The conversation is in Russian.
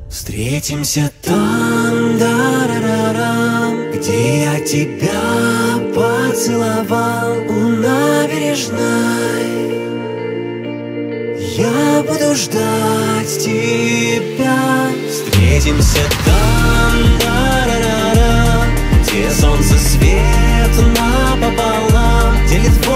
Встретимся там, да-ра-ра-рам, где я тебя поцеловал у набережной. Я буду ждать тебя. Встретимся там, да-ра-ра-рам, где солнце свет напополам делит